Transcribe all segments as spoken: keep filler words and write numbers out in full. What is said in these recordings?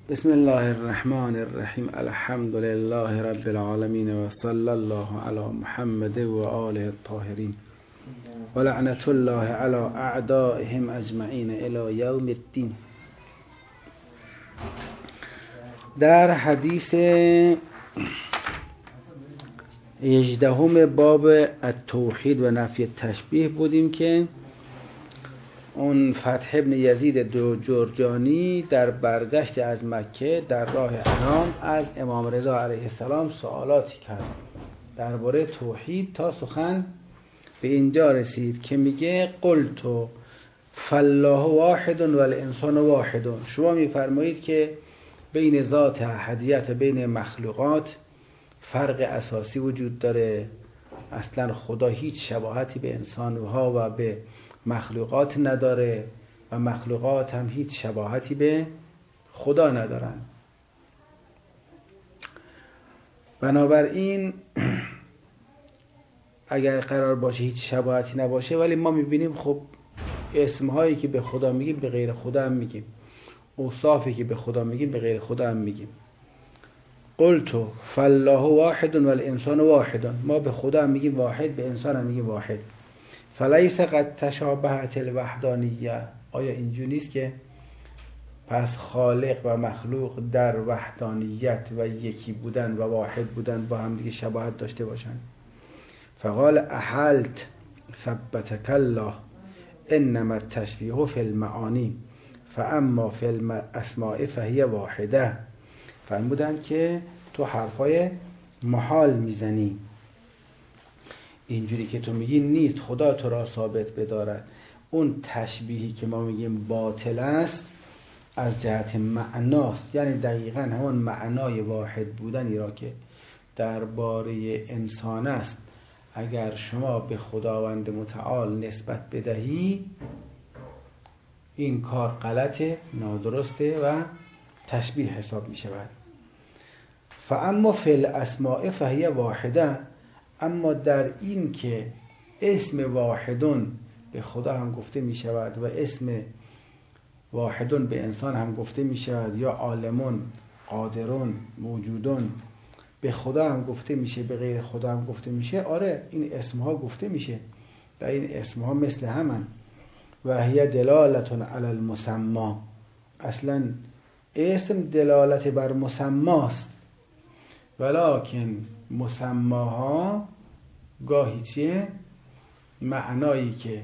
بسم الله الرحمن الرحیم. الحمد لله رب العالمین و صلی الله علی محمد و آله الطاهرین و لعنت الله علی اعدائهم اجمعین الی یوم الدین. در حدیث هجدهم باب التوحید و نفی تشبیه بودیم که اون فتح ابن یزید دو جرجانی در برگشت از مکه در راه انام از امام رضا علیه السلام سوالاتی کرد درباره توحید تا سخن به اینجا رسید که میگه قلت فالله واحد والانسان واحد. شما میفرمایید که بین ذات احدیت بین مخلوقات فرق اساسی وجود داره، اصلا خدا هیچ شباهتی به انسانها و به مخلوقات نداره و مخلوقات هم هیچ شباهتی به خدا ندارن. بنابراین اگر قرار باشه هیچ شباهتی نباشه، ولی ما میبینیم خب اسمهایی که به خدا میگیم به غیر خدا هم میگیم، اوصافی که به خدا میگیم به غیر خدا هم میگیم. قلت فالله واحد والانسان واحد. ما به خدا هم میگیم واحد، به انسان هم میگیم واحد. فلیس قد تشابهت الوحدانیه. آیا اینجوری نیست که پس خالق و مخلوق در وحدانیت و یکی بودن و واحد بودن با هم دیگه شباهت داشته باشند؟ فقال احلت ثبتك الله انما التشبیه فی المعانی فاما فی الاسماء فهی واحده. فرمودند که تو حرفای محال میزنی، اینجوری که تو میگی نیست خدا تو را ثابت بدارد. اون تشبیهی که ما میگیم باطل است از جهت معناست، یعنی دقیقاً همون معنای واحد بودنی را که درباره انسان است اگر شما به خداوند متعال نسبت بدهی این کار غلطه، نادرسته و تشبیه حساب می شود. فاما فی الاسماء فهی واحده. اما در این که اسم واحدون به خدا هم گفته می شود و اسم واحدون به انسان هم گفته می شود، یا عالمون، قادرون، موجودون به خدا هم گفته میشه به غیر خدا هم گفته میشه. آره این اسمها گفته میشه و این اسمها مثل همن. و هی دلالتون علی المسما. اصلا اسم دلالت بر مسماست، ولکن مسماها گاهی چیه؟ معنایی که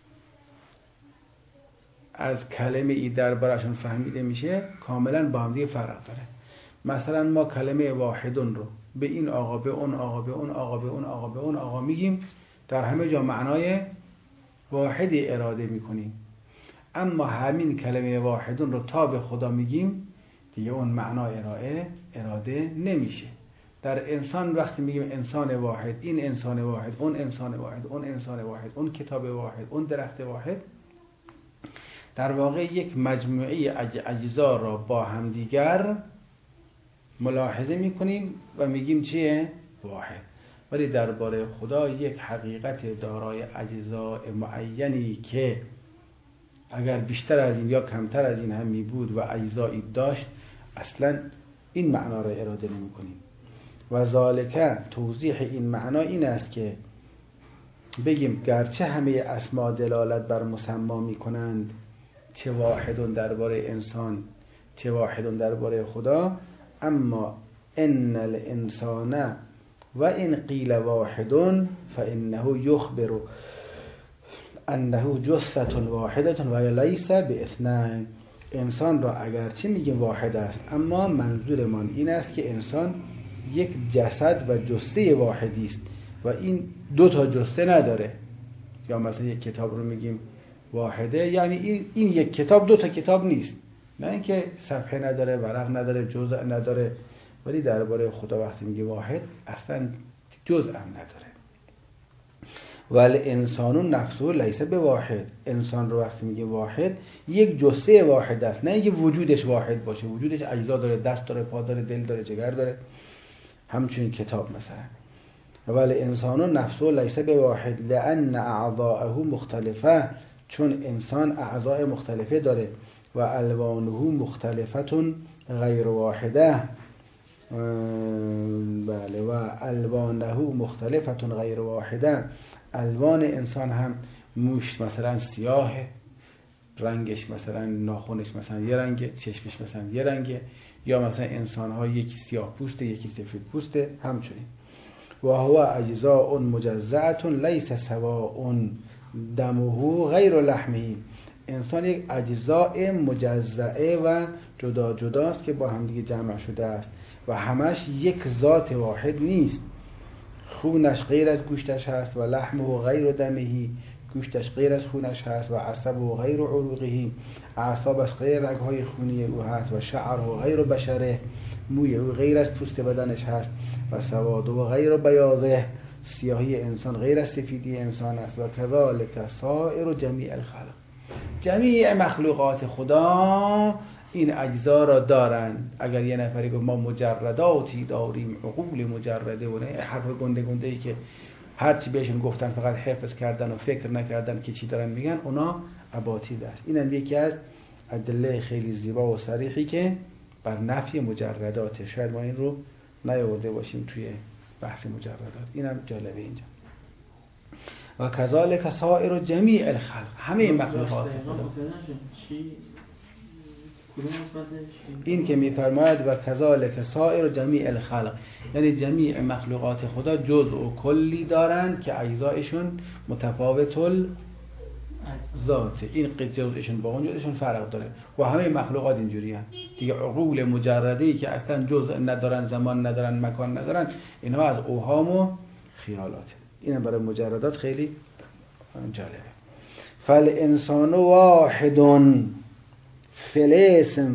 از کلمه ای دربارشون فهمیده میشه کاملا با هم دیگه فرق داره. مثلا ما کلمه واحدون رو به این آقا، به اون آقا، به اون آقا، به اون آقا، به اون آقا میگیم، در همه جا معنای واحدی اراده میکنیم. اما همین کلمه واحدون رو تا به خدا میگیم دیگه اون معنا ارائه اراده نمیشه. در انسان وقتی میگیم انسان واحد، این انسان واحد، اون انسان واحد، اون انسان واحد، اون کتاب واحد، اون درخت واحد، در واقع یک مجموعه اجزا را با همدیگر ملاحظه میکنیم و میگیم چیه؟ واحد. ولی درباره خدا یک حقیقت دارای اجزاء معینی که اگر بیشتر از این یا کمتر از این هم می بود و اجزایی داشت اصلا این معنا را اراده نمی کنیم. و ذالک توضیح این معنا این است که بگیم گرچه همه اسما دلالت بر مسما می کنند، چه واحدون درباره انسان چه واحدون درباره خدا، اما ان الانسان و ان قیل واحدون فانه یخبر انه جثة واحدة و لیس باثنین. انسان را اگرچه میگیم واحد است، اما منظورمان این است که انسان یک جسد و جثه واحدی است و این دو تا جثه نداره. یا مثلا یک کتاب رو میگیم واحده، یعنی این, این یک کتاب دو تا کتاب نیست، نه اینکه صفحه نداره، ورق نداره، جزء نداره. ولی درباره خدا وقتی میگه واحد اصلا جزء هم نداره. ولی انسانون نفسه لیس به واحد. انسان رو وقتی میگه واحد یک جثه واحد است، نه اینکه وجودش واحد باشه، وجودش اجزا داره، دست داره، پا داره، دل داره، جگر داره، همچنین کتاب مثلا. ولی انسانون نفسه لیس به واحد لان اعضاءه مختلفه. چون انسان اعضاء مختلفه داره. و الوانه مختلفت غیر واحده. بله و الوانه مختلفت غیر واحده. الوان انسان هم موش مثلا سیاهه، رنگش مثلا ناخنش مثلا یه رنگه، چشمش مثلا یه رنگه، یا مثلا انسان ها یکی سیاه پوسته یکی سفید پوسته همچنین. و هو اجزاء مجزعه لیس سواء دمه غیر لحمه. انسان یک اجزاء مجزعه و جدا جداست که با هم دیگه جمع شده است و همش یک ذات واحد نیست. خونش غیر از گوشتش هست و لحمه غیر دمه، گوشتش غیر از خونش هست و عصبه غیر عروقه، اعصابش غیر رگهای خونی او هست و شعره غیر بشره، موی او غیر از پوست بدنش هست و سواده غیر بیاضه، سیاهی انسان غیر از سفیدی انسان است و کذالک سائر جمیع الخلق. جمیع مخلوقات خدا این اجزا را دارند. اگر یه نفری گفت ما مجرداتی داریم، عقول مجرده و نه حرف گنده گنده ای که هرچی بهشون گفتن فقط حفظ کردن و فکر نکردن که چی دارن میگن، اونا اباطیل است. اینم یکی از ادله خیلی زیبا و صریحی که بر نفی مجرداته. شاید ما این رو نیاورده باشیم توی بحث مجردات. اینم جالبه اینجا. و کذالک سائر جمیع الخلق، همه مخلوقات خدا. این که میفرماید و کذالک سائر جمیع الخلق، یعنی جمیع مخلوقات خدا جزء و کلی دارند که اجزایشون متفاوت ذاته. این جزءشون با اون جزءشون فرق داره و همه مخلوقات اینجوری هستند دیگه. عقول مجرده‌ای که اصلا جزء ندارن، زمان ندارن، مکان ندارن، اینها از اوهام و خیالاته. اینم برای مجردات خیلی جالبه. فالانسان واحد فی الاسم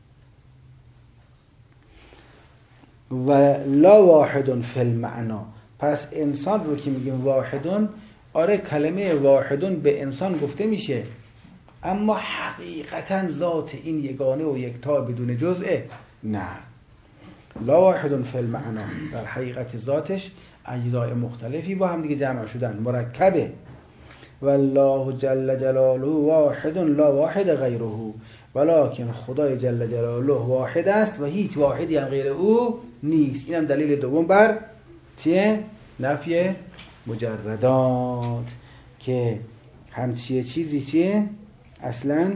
و لا واحد فی المعنا. پس انسان رو که میگیم واحدون، آره کلمه واحدون به انسان گفته میشه، اما حقیقتا ذات این یگانه و یکتا بدون جزء نه. لا واحد فی المعنا، در حقیقت ذاتش اجزای مختلفی با هم دیگه جمع شدن، مرکبه. والله جل جلاله واحد لا واحد غیره، ولکن خدای جل جلاله واحد است و هیچ واحدی هم غیر او نیست. اینم دلیل دوم بر چیه؟ نفی مجردات، که همچیه چیزی چیه؟ اصلا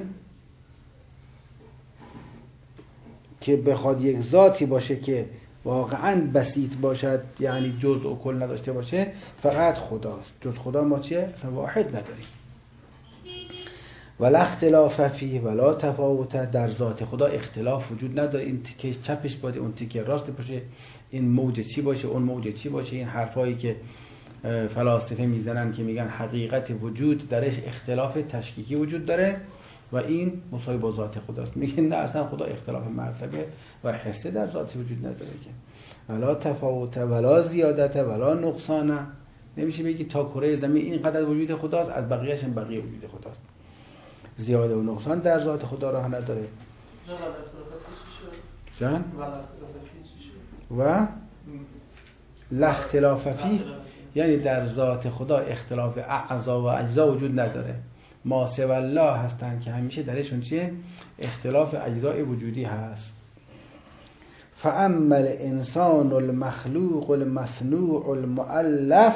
که بخواد یک ذاتی باشه که واقعا بسیط باشد، یعنی جزء و کل نداشته باشه، فقط خداست. جز خدا ما چیه؟ اصلا واحد نداریم. ولا اختلاف فیه ولا تفاوت، در ذات خدا اختلاف وجود نداره. این تیکه چپش باشه، اون تیکه راست باشه، این موج چی باشه، اون موج چی باشه. این حرفایی که فلاسفه میزنن که میگن حقیقت وجود درش اختلاف تشکیکی وجود داره و این مساوی با ذات خداست. میگن نه، اصلا خدا اختلاف مرتبه و حصه در ذات وجود نداره که. ولا تفاوت ولا زیادت ولا نقصان. نمیشه بگی تا کره زمین اینقدر وجود خداست، از بقیه‌اش هم بقیه وجود خداست. زیاده و نقصان در ذات خدا راه نداره. جان و لا اختلاف فیه، یعنی در ذات خدا اختلاف اعضا و اجزا وجود نداره. ما سوی الله هستن که همیشه درشون چیه؟ اختلاف اجزای وجودی هست. فاما الانسان المخلوق المصنوع المؤلف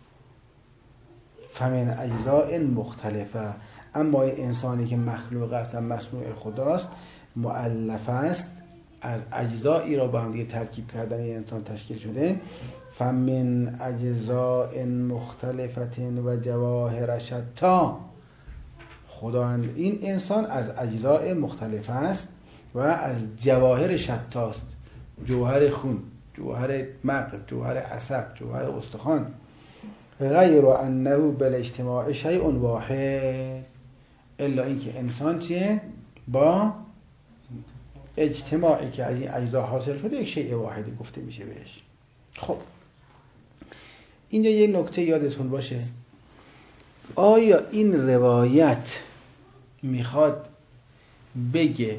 فمن اجزاء مختلفه. اما این انسانی که مخلوق است و مصنوع خداست، مؤلف است، از اجزایی را با هم دیگه ترکیب کردن این انسان تشکیل شده. فمن اجزاء مختلفت و جواهر شتا. خدا این انسان از اجزاء مختلف است و از جواهر شتاست. جوهر خون، جوهر مغز، جوهر عصب، جوهر استخوان. غیر انه بالاجتماع شیء واحد، الا اینکه انسان چیه؟ با اجتماعی که از این اجزا حاصل شده یک شیء واحدی گفته میشه بهش. خب اینجا یه نکته یادتون باشه، آیا این روایت میخواد بگه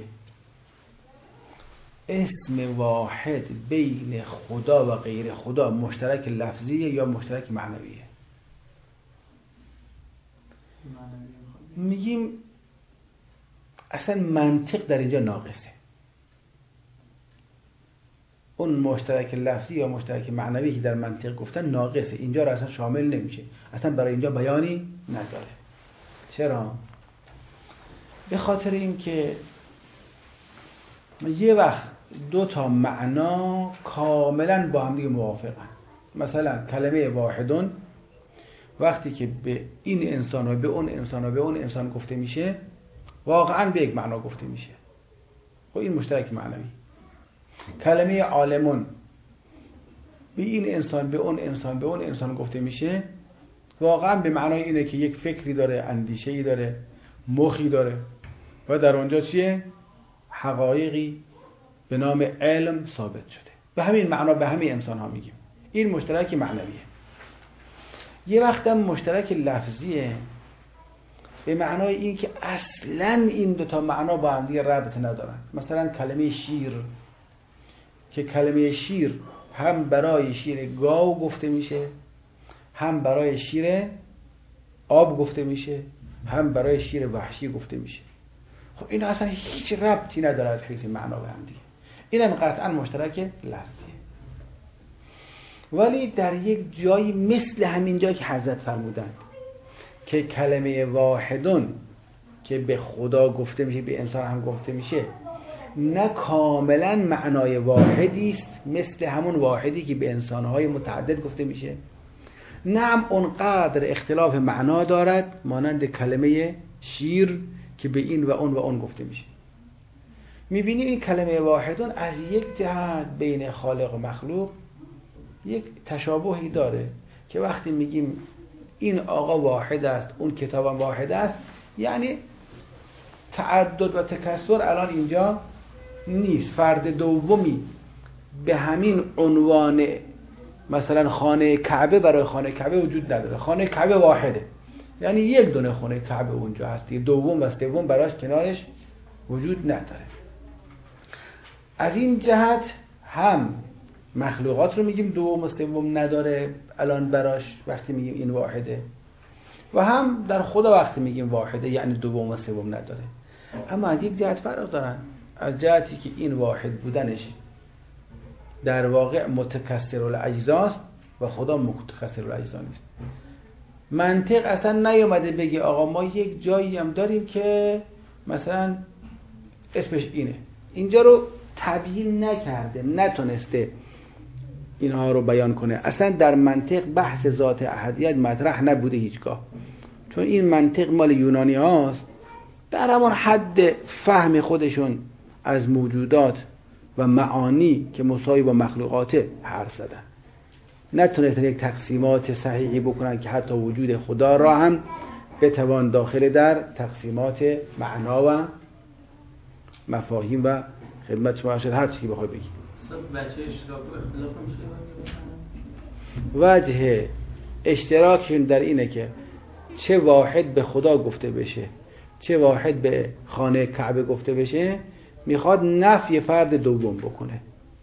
اسم واحد بین خدا و غیر خدا مشترک لفظیه یا مشترک معنویه؟ میگیم اصلا منطق در اینجا ناقصه. اون مشترک لفظی یا مشترک معنوی که در منطق گفتن ناقصه، اینجا رو اصلا شامل نمیشه، اصلا برای اینجا بیانی نداره. چرا؟ به خاطر این که یه وقت دو تا معنا کاملا با هم دیگه موافقن. مثلا کلمه واحدون وقتی که به این انسان و به اون انسان و به اون انسان گفته میشه واقعا به یک معنا گفته میشه، خب این مشترک معنوی. کلمه عالمون به این انسان به اون انسان به اون انسان گفته میشه واقعا به معنای اینه که یک فکری داره، اندیشه‌ای داره، مخی داره و در اونجا چیه؟ حقایقی به نام علم ثابت شده. به همین معنا به همین انسان ها میگیم. این مشترک معنویه. یه وقت هم مشترک لفظیه به معنای این که اصلا این دوتا معنا با هم دیگه ربط ندارن. مثلا کلمه شیر که کلمه شیر هم برای شیر گاو گفته میشه، هم برای شیر آب گفته میشه، هم برای شیر وحشی گفته میشه. خب این اصلا هیچ ربطی نداره از حیث معنا به هم دیگه. این هم قطعا مشترک لفظیه. ولی در یک جایی مثل همین جایی که حضرت فرمودند که کلمه واحدون که به خدا گفته میشه به انسان هم گفته میشه نه کاملا معنای واحدی است مثل همون واحدی که به انسانهای متعدد گفته میشه، نه هم اونقدر اختلاف معنا دارد مانند کلمه شیر که به این و اون و اون گفته میشه. میبینیم این کلمه واحدون از یک جهت بین خالق و مخلوق یک تشابهی داره که وقتی میگیم این آقا واحد است اون کتاب واحد است، یعنی تعدد و تکثر الان اینجا نیست. فرد دومی به همین عنوان مثلا خانه کعبه برای خانه کعبه وجود نداره. خانه کعبه واحده، یعنی یک دونه خانه کعبه اونجا هست، دوم و سوم براش کنارش وجود نداره. از این جهت هم مخلوقات رو میگیم دوم و سوم نداره الان براش وقتی میگیم این واحده، و هم در خدا وقتی میگیم واحده یعنی دوم و سوم نداره. اما از یک جهت فرق دارن، از جهتی که این واحد بودنش در واقع متکثر الاجزاست و خدا متکثر الاجزا نیست. منطق اصلا نیومده بگه آقا ما یک جایی هم داریم که مثلا اسمش اینه، اینجا رو تبیین نکرده، نتونسته اینها رو بیان کنه. اصلا در منطق بحث ذات احدیت مطرح نبوده هیچگاه، چون این منطق مال یونانی هاست، در همون حد فهم خودشون از موجودات و معانی که مساوی با مخلوقاته حرف زدن، نتونستن یک تقسیمات صحیحی بکنن که حتی وجود خدا را هم بتوان داخل در تقسیمات معنا و مفاهیم و خدمت شما شد هر چی که بخوای بگی. وجه اشتراک و اختلاف میشه؟ وجه اشتراکشون در اینه که چه واحد به خدا گفته بشه چه واحد به خانه کعبه گفته بشه میخواد نفی فرد دوم بکنه.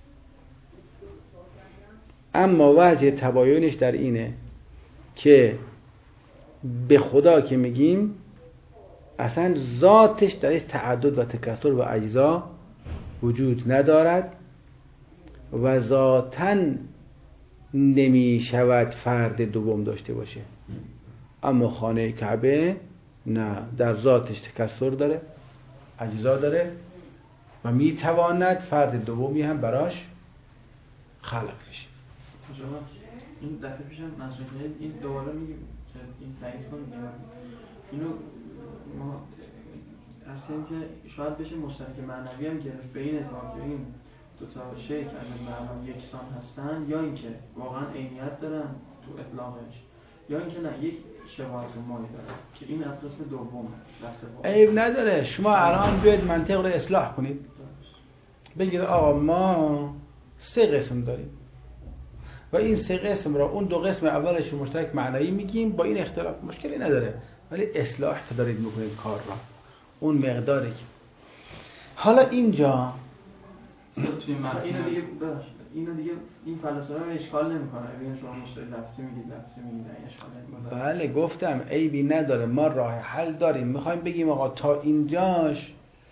اما وجه تباینش در اینه که به خدا که میگیم اصلا ذاتش درش تعدد و تکثر و اجزا وجود ندارد و ذاتاً نمی شود فرد دوم داشته باشه. اما خانه کعبه نه، در ذاتش تکثر داره، اجزا داره و می تواند فرد دومی هم براش خلق بشه. این دفعه پیشم مسئله این دوباره میگیم که این تایید کنیم اینو ما اصلا که شاید بشه مشترک معنوی هم گرفت به این اعتبار که این دو تا شی که از معنا یکسان هستن، یا اینکه واقعا عینیت دارن تو اطلاقش، یا اینکه نه یک شباهت مایی دارن که این از قسم دوم دسته. عیب نداره شما الان بیاید منطق رو اصلاح کنید، بگید آقا ما سه قسم داریم و این سه قسم را اون دو قسم اولش مشترک معنایی میگیم، با این اختلاف مشکلی نداره، ولی اصلاح دارید میکنید کار را اون مقداری که حالا اینجا اینو دیگه باش اینو دیگه این فلسفه رو اشکال نمیکنه. ببین شما مشترک لفظی میگید لفظی میگید اشکال نمیکنه. بله گفتم عیبی نداره، ما راه حل داریم. میخوایم بگیم آقا تا اینجاش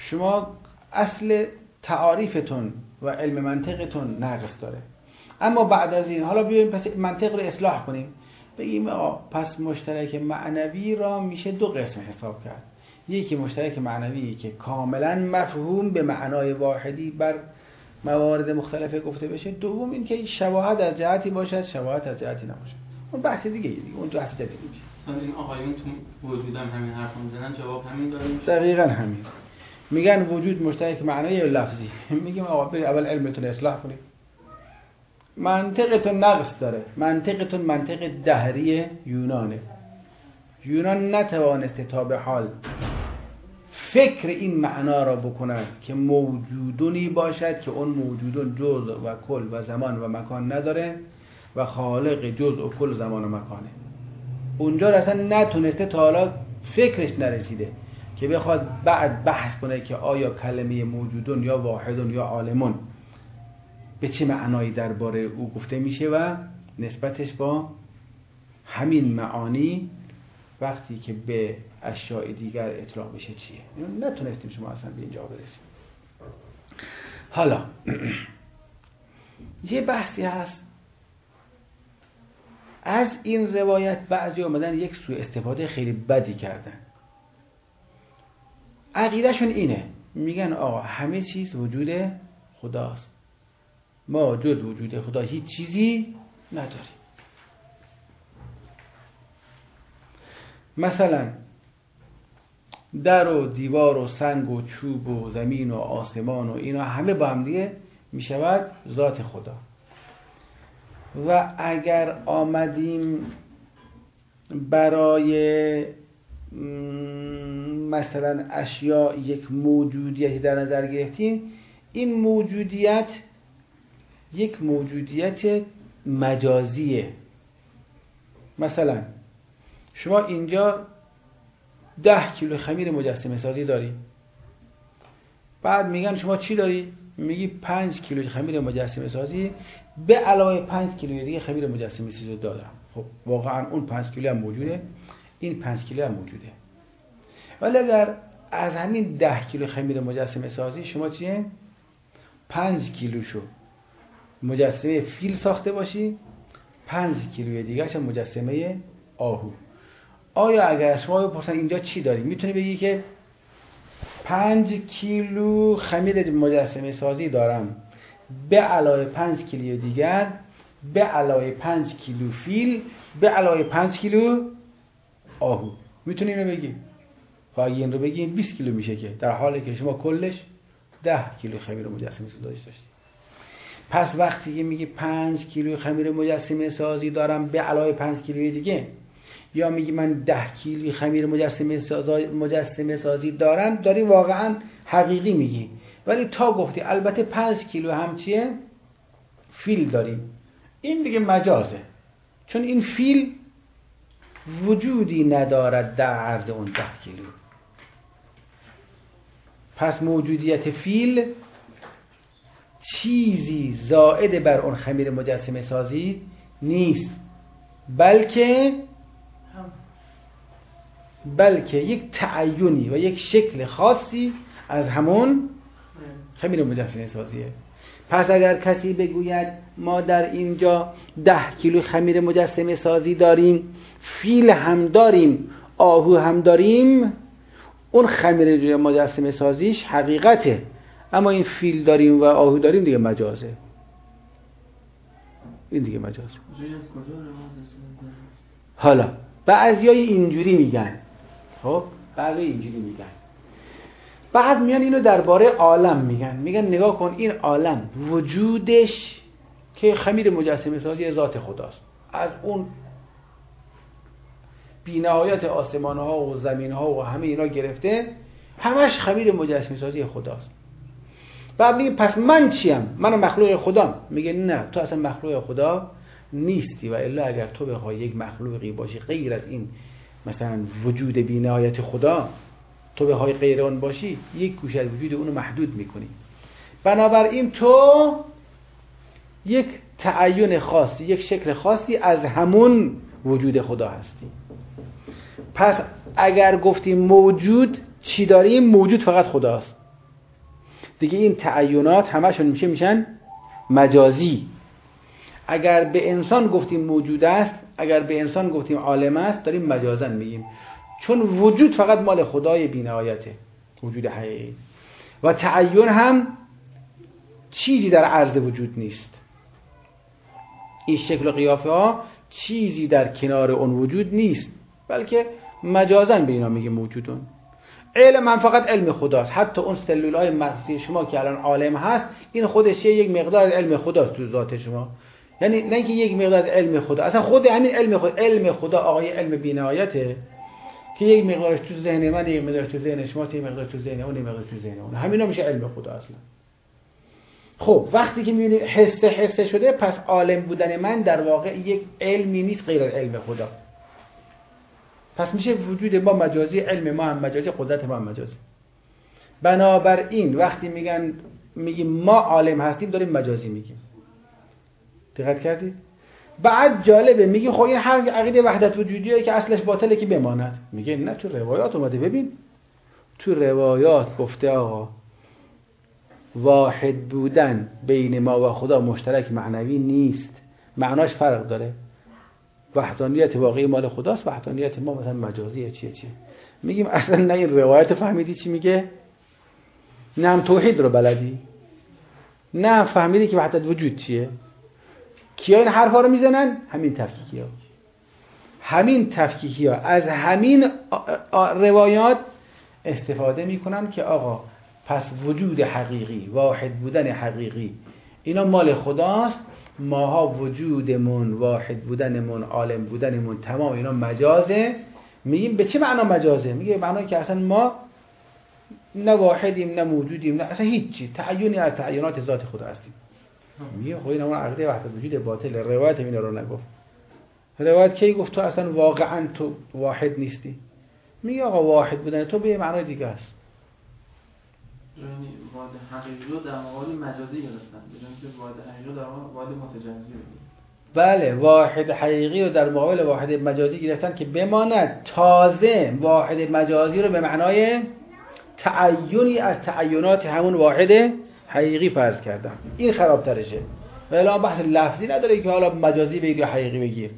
شما اصل تعاریفتون و علم منطقتون نقص داره. اما بعد از این حالا بیایم پس منطق رو اصلاح کنیم، بگیم آه پس مشترک معنوی را میشه دو قسم حساب کرد. یکی مشترک معنوی که کاملا مفهوم به معنای واحدی بر موارد مختلفه گفته بشه. دوم این که شباهت از جهتی باشد، شباهت از جهتی نباشد. اون بحث دیگه دیگه اون تو بحث جدیدی میشه. مثلا این آقایون تو وجودم همین حرفو میزنن، جواب همین داره میشه. دقیقاً همین. میگن وجود مشترک معنوی یا لفظی. میگیم آقا برید اول علمتون اصلاح کنید. منطقتون نقص داره. منطقتون منطق دهری یونانه. یونان نتوانسته تا به حال فکر این معنا را بکنن که موجودونی باشد که اون موجودون جزء و کل و زمان و مکان نداره و خالق جزء و کل زمان و مکانه. اونجا اصلا نتونسته تا حالا فکرش نرسیده که بخواد بعد بحث کنه که آیا کلمه موجودون یا واحدون یا عالمون به چه معنایی درباره او گفته میشه و نسبتش با همین معانی وقتی که به اشیاء دیگر اطلاق بشه چیه. نتونستیم شما اصلا به اینجا برسیم. حالا یه بحثی هست از این روایت، بعضی اومدن یک سوء استفاده خیلی بدی کردن. عقیدهشون اینه، میگن آقا همه چیز وجود خداست، ما جز وجود خدا هیچ چیزی نداریم. مثلا در و دیوار و سنگ و چوب و زمین و آسمان و اینا همه با هم دیگه میشود ذات خدا. و اگر آمدیم برای مثلا اشیاء یک موجودیتی در نظر گرفتیم، این موجودیت یک موجودیت مجازیه. مثلا شما اینجا ده کیلو خمیر مجسمه سازی داری، بعد میگن شما چی داری؟ میگی پنج کیلو خمیر مجسمه سازی به علاوه پنج کیلو دیگه خمیر مجسمه سازی دارم. خب واقعا اون پنج کیلو هم موجوده، این پنج کیلو هم موجوده. ولی اگر از همین ده کیلو خمیر مجسمه سازی شما چیه؟ پنج کیلوشو مجسمه فیل ساخته باشی، پنج کیلو دیگه هم مجسمه آهو. آیا اگر شما بپرسن اینجا چی داری، میتونی بگی که پنج کیلو خمیر مجسمه سازی دارم به علاوه پنج کیلو دیگر به علاوه پنج کیلو فیل به علاوه پنج کیلو آهو. میتونی اینو بگی؟ خب اگه این رو بگی بیست کیلو میشه، که در حالی که شما کلش ده کیلو خمیر مجسمه سازی داشتی. پس وقتی که میگی پنج کیلو خمیر مجسمه سازی دارم به علاوه پنج کیلو دیگه، یا میگی من ده کیلو خمیر مجسمه سازی مجسمه سازی دارم، داری واقعا حقیقی میگی. ولی تا گفتی البته پنج کیلو هم چیه؟ فیل داریم، این دیگه مجازه، چون این فیل وجودی ندارد در عرض اون ده کیلو. پس موجودیت فیل چیزی زائد بر اون خمیر مجسمه سازی نیست، بلکه بلکه یک تعینی و یک شکل خاصی از همون خمیر مجسمه سازیه. پس اگر کسی بگوید ما در اینجا ده کیلو خمیر مجسمه سازی داریم، فیل هم داریم، آهو هم داریم، اون خمیر مجسمه سازیش حقیقته، اما این فیل داریم و آهو داریم دیگه مجازه. این دیگه مجازه. حالا بعضیای اینجوری میگن، خب بعضی اینجوری میگن، بعد میان اینو درباره عالم میگن، میگن نگاه کن این عالم وجودش که خمیر مجسمه سازی ذات خداست، از اون بی‌نهایت آسمان ها و زمین ها و همه اینا گرفته همش خمیر مجسمه سازی خداست. بعد میگه پس من چیم؟ من مخلوق خدام. میگه نه، تو اصلا مخلوق خدا نیستی، و الا اگر تو بخوای یک مخلوقی باشی غیر از این مثلا وجود بی‌نهایت خدا، تو بخوای غیر اون باشی یک گوشه از وجود اونو محدود میکنی. بنابراین تو یک تعین خاصی، یک شکل خاصی از همون وجود خدا هستی. پس اگر گفتیم موجود چی داریم؟ موجود فقط خداست. دیگه این تعینات همشون میشه میشن مجازی. اگر به انسان گفتیم موجود است، اگر به انسان گفتیم عالم است، داریم مجازن میگیم، چون وجود فقط مال خدای بی‌نهایته، وجود حقیقی. و تعین هم چیزی در عرض وجود نیست. این شکل و قیافه ها چیزی در کنار اون وجود نیست، بلکه مجازن به اینا میگه موجودون. علم هم فقط علم خداست. حتی اون سلولای مغزی شما که الان عالم هست، این خودش یک مقدار علم خداست تو ذات شما. یعنی نه اینکه یک مقدار علم خدا، اصلا خود همین علم خدا، علم خدا آقای علم بی‌نهایته که یک مقدارش تو ذهن من، یک مقدارش تو ذهن شما، یک مقدار تو ذهن اون، یک مقدار تو ذهن اون، همینا میشه علم خدا اصلا. خب وقتی که میبینید حسه حسه شده، پس عالم بودن من در واقع یک علمی نیست غیر از علم خدا. پس میشه وجود ما مجازی، علم ما هم مجازی، قدرت ما هم مجازی. بنابراین وقتی میگن میگیم ما عالم هستیم، داریم مجازی میگیم. دقت کردید؟ بعد جالبه میگه خب این هر عقیده وحدت وجودیه که اصلش باطله که بماند. میگه نه، تو روایات اومده، ببین تو روایات گفته آقا واحد بودن بین ما و خدا مشترک معنوی نیست، معناش فرق داره. وحدانیت واقعی مال خداست، وحدانیت ما مثلا مجازیه چیه چیه. میگیم اصلا نه این روایت فهمیدی چی میگه، نه هم توحید رو بلدی، نه فهمیدی که وحدت وجود چیه. کیا این حرفا رو میزنن؟ همین تفکیکی ها. همین تفکیکی ها از همین روایات استفاده میکنن که آقا پس وجود حقیقی، واحد بودن حقیقی، اینا مال خداست، ماها وجودمون، واحد بودنمون، عالم بودنمون، تمام اینا مجازه. میگیم به چه معنا مجازه؟ میگه معنایی که اصلا ما نه واحدیم نه موجودیم، نه اصلا هیچی، تعینی از تعینات ذات خدا هستیم. میگه خب این اون عقیده وحدت وجود باطل. روایت اینا رو نگفت. روایت کی گفت تو اصلا واقعا تو واحد نیستی؟ میگه آقا واحد بودن تو به معنای دیگه است. یعنی واحد حقیقی رو در مقابل مجازی گرفتن، بجای اینکه واحد حقیقی رو در مقابل واحد متجزی بگیرن. بله، واحد حقیقی رو در مقابل واحد مجازی گرفتن که بماند. تازه واحد مجازی رو به معنای تعینی از تعینات همون واحد حقیقی فرض کردن. این خرابترشه. ولی بحث لفظی نداره که حالا مجازی بگیر یا حقیقی بگیر.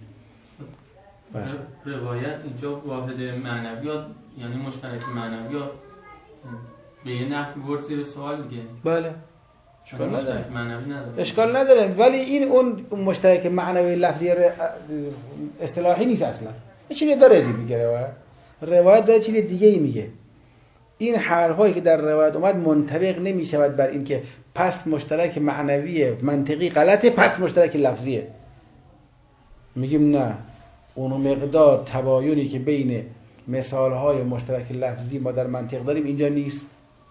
روایت اینجا واحد معنویات یعنی مشترک معنویات به یه نحوی ورد زیر سوال میگه. بله، اشکال نداره. معنوی نداره. اشکال نداره، ولی این اون مشترک معنوی لفظی اصطلاحی نیست اصلا. این چیزی داره دیگه میگه روایت. روایت داره چیز دیگه ای میگه. این حرفایی که در روایت اومد منطبق نمیشود بر این که پس مشترک معنوی منطقی غلطه، پس مشترک لفظیه. میگیم نه، اون مقدار تباینی که بین مثالهای مشترک لفظی ما در منطق داریم اینجا نیست.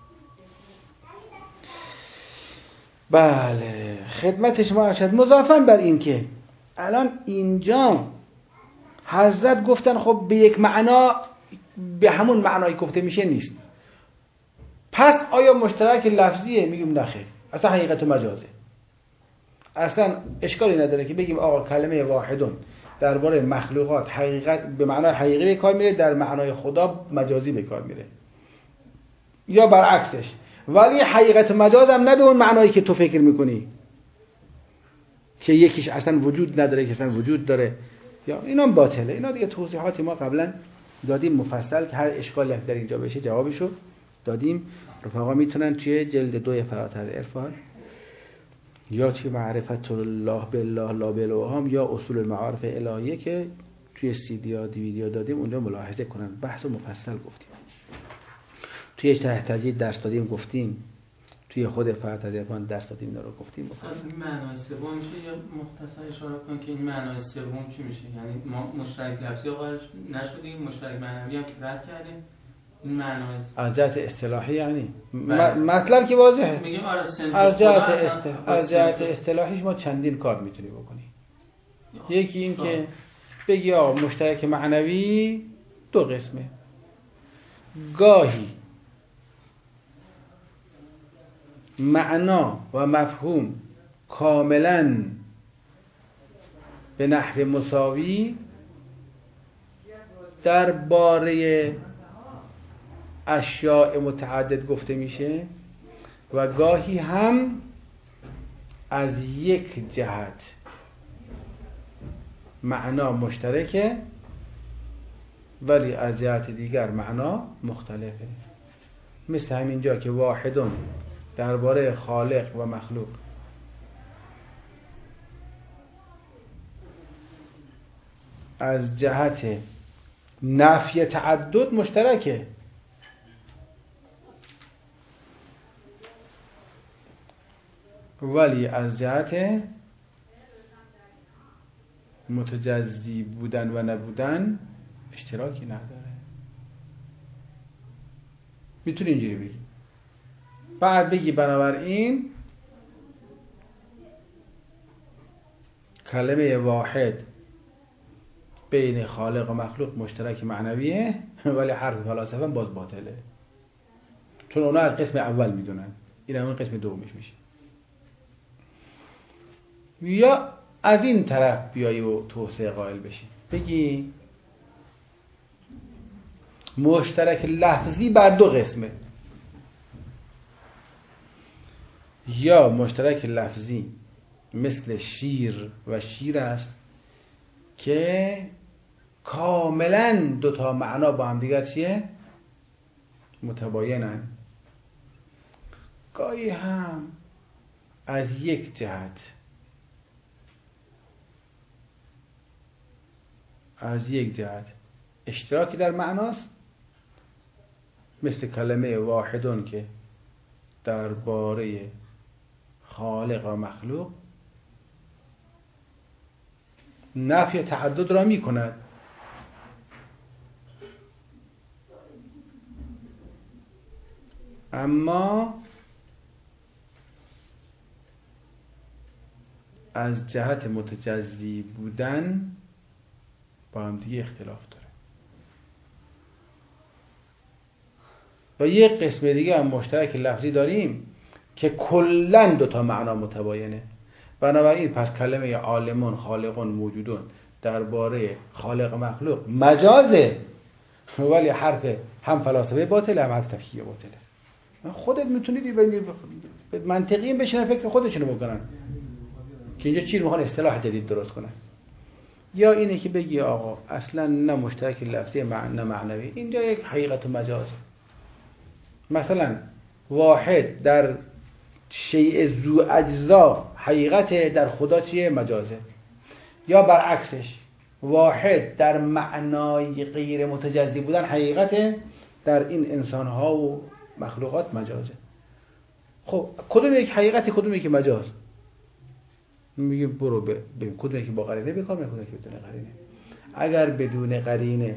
بله، خدمت شما ارشد. مضافاً بر این که الان اینجا حضرت گفتن خب به یک معنا، به همون معنای گفته میشه نیست، پس آیا مشترک لفظیه؟ میگیم نه خیر، اصلا حقیقت مجازه. اصلا اشکالی نداره که بگیم آقا کلمه واحدون درباره مخلوقات حقیقت به معنای حقیقی به کار میره، در معنای خدا مجازی به کار میره، یا برعکسش. ولی حقیقت مجاز هم نه به اون معنایی که تو فکر میکنی که یکیش اصلا وجود نداره، که اصلا وجود داره، یا اینا باطله. اینا دیگه توضیحاتی ما قبلا دادیم مفصل که هر اشکالی در اینجا بشه جوابشو دادیم. رفقا میتونن توی جلد دوی فراتر عرفان یا توی معرفت الله بالله لا بالوهام یا اصول المعارف الهیه که توی سی دی یا دیویدیو دادیم اونجا ملاحظه کنن. بحث مفصل گفتیم، توی شرح تجدید درس دادیم گفتیم، توی خود فراتر عرفان درس دادیم، اینا رو گفتیم. اصلا معنای سوم میشه یا مختصر اشاره کن که این معنای سوم چی میشه؟ یعنی ما مشترک لفظی قائل نشدیم، مشترک معنوی هم که رد کردیم، این معنای از جهت اصطلاحی یعنی مطلب که واضحه. میگیم آره از جهت است... از جهت اصطلاحیش ما چندین کار میتونی بکنی. یکی این که بگی آقا مشترک معنوی دو قسمه. گاهی معنا و مفهوم کاملا به نحو مساوی درباره اشیاء متعدد گفته میشه و گاهی هم از یک جهت معنا مشترکه ولی از جهت دیگر معنا مختلفه. مثل همینجا که واحدون درباره خالق و مخلوق از جهت نفی تعدد مشترکه، ولی از جهت متجزی بودن و نبودن اشتراکی نداره. میتونی اینجوری بگی. بعد بگی بنابراین کلمه واحد بین خالق و مخلوق مشترک معنویه ولی حرف فلاسفه باز باطله، چون اونا از قسم اول میدونن، این همون قسم دومش میشه. یا از این طرف بیایی و توسعه قائل بشی، بگی مشترک لفظی بر دو قسمه، یا مشترک لفظی مثل شیر و شیر است که کاملا دوتا معنا با هم دیگر چیه؟ متباینن. گاهی هم از یک جهت از یک جهت اشتراکی در معناست، مثل کلمه واحدون که درباره خالق و مخلوق نفی تعدد را می کند، اما از جهت متجزی بودن با هم دیگه اختلاف داره. و یک قسم دیگه هم مشترک لفظی داریم که کلن دوتا معنا متباینه. بنابراین پس کلمه عالمون خالقون موجودون درباره خالق مخلوق مجازه، ولی حرف هم فلاسفه باطله هم حرف تفکیه باطله. خودت میتونید به منطقی بشینن فکر خودشونو بکنن که اینجا چی میخوان اصطلاح جدید درست کنن. یا اینه که بگی آقا اصلا نه مشترک لفظی نه معنوی، اینجا یک حقیقت و مجازه. مثلا واحد در شیء ذو اجزا حقیقت، در خدا چیه؟ مجازه. یا برعکسش واحد در معنای غیر متجزی بودن حقیقت، در این انسان ها و مخلوقات مجازه. خب کدوم یک حقیقتی کدوم یک مجاز؟ میگه برو ببین کدوم یک با قرینه بکار میکنه کدوم یک بدون قرینه. اگر بدون قرینه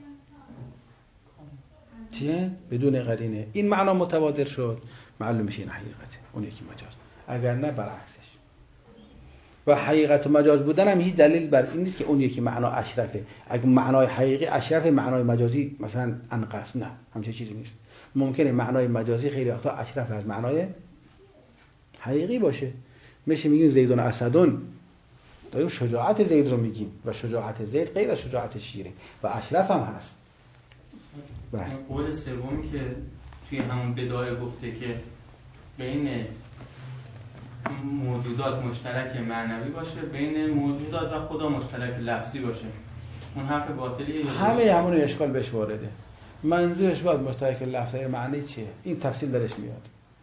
چیه؟ بدون قرینه این معنا متبادر شد، معلوم میشه این حقیقته، اون یکی مجاز. اگر نه برعکسش. و حقیقت و مجاز بودن هم هیچ دلیل بر این نیست که اون یکی معنا اشرفه. اگه معنای حقیقی اشرفه معنای مجازی مثلا انقص، نه همچین چیزی نیست. ممکنه معنای مجازی خیلی وقتا اشرف از معنای حقیقی باشه. میشه میگیم زیدون اسدون، داریم شجاعت زید رو میگیم و شجاعت زید غیر از شجاعت شیره و اشرف هم هست. بله. قول سومی که توی همون بدایه گفته که بین موجودات مشترک معنوی باشه، بین موجودات و خدا مشترک لفظی باشه، اون حرف باطلیه. همه همون اشکال بهش وارده. منظورش باید مشترک لفظی معنی چیه؟ این تفصیل درش میاد.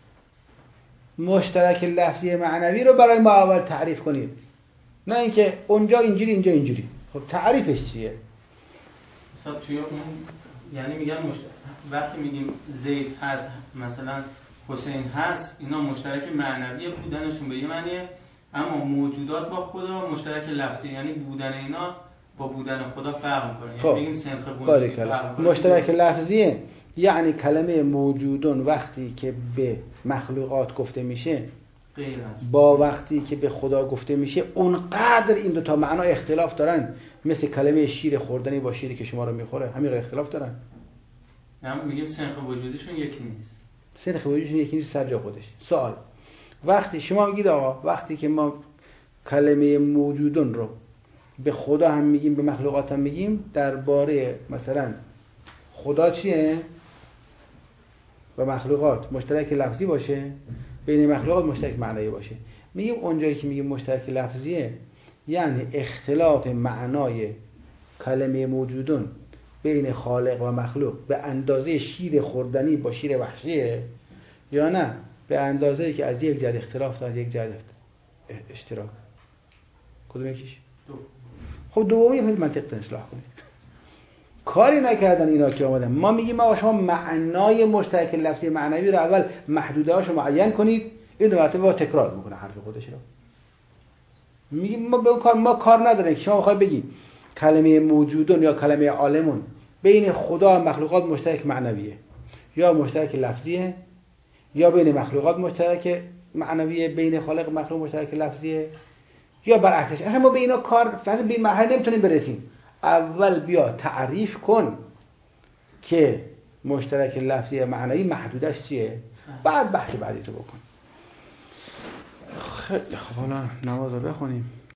مشترک لفظی معنوی رو برای ما اول تعریف کنید، نه اینکه اونجا اینجوری اینجا اینجوری. خب تعریفش چیه؟ مثلا توی اون یعنی میگن مشت... وقتی میگیم زید هست مثلا حسین هست، اینا مشترک معنوی بودنشون به یه معنیه، اما موجودات با خدا مشترک لفظی، یعنی بودن اینا با بودن خدا فرق میکنه. خب. یعنی بگیم سنخ بودن مشترک لفظیه، یعنی کلمه موجودون وقتی که به مخلوقات گفته میشه غیر است با وقتی که به خدا گفته میشه اونقدر این دوتا معنا اختلاف دارن. مثل کلمه شیر خوردنی با شیری که شما رو میخوره، همین رو اختلاف دارن. نه میگیم سنخ وجودیشون یکی نیست. سنخ وجودیشون یکی نیست سر جا خودش. سوال وقتی شما میگید آقا وقتی که ما کلمه موجودون رو به خدا هم میگیم به مخلوقات هم میگیم، درباره مثلا خدا چیه و مخلوقات مشترک لفظی باشه، بین مخلوقات مشترک معنایی باشه. میگیم اونجایی که میگیم مشترک لفظیه یعنی اختلاف معنای کلمه موجودون بین خالق و مخلوق به اندازه شیر خوردنی با شیر وحشیه یا نه به اندازه‌ای که از یک جهت اختلاف تا از یک جهت اشتراک. کدوم یکیش؟ دو. خب دومی هم منطق اصلاح کنید. کاری نکردن اینا که آمدن. ما میگیم ما شما معنای مشترک لفظی معنوی رو اول محدوده هاشو معین کنید. این دو مرتبه با تکرار میکنه حرف خودش رو. میگیم ما به اون کار ما کار نداریم. شما بخواید بگید کلمه موجودون یا کلمه عالمون بین خدا و مخلوقات مشترک معنویه یا مشترک لفظیه یا بین مخلوقات مشترک معنویه بین خالق و مخلوق مشترک لفظیه یا برعکسش. اصلا ما به اینا کار فقط به این مرحله نمیتونیم برسیم. اول بیا تعریف کن که مشترک لفظی معنوی محدودش چیه، بعد بحث بعدی تو بکن. خیلی خب حالا نماز رو بخونیم.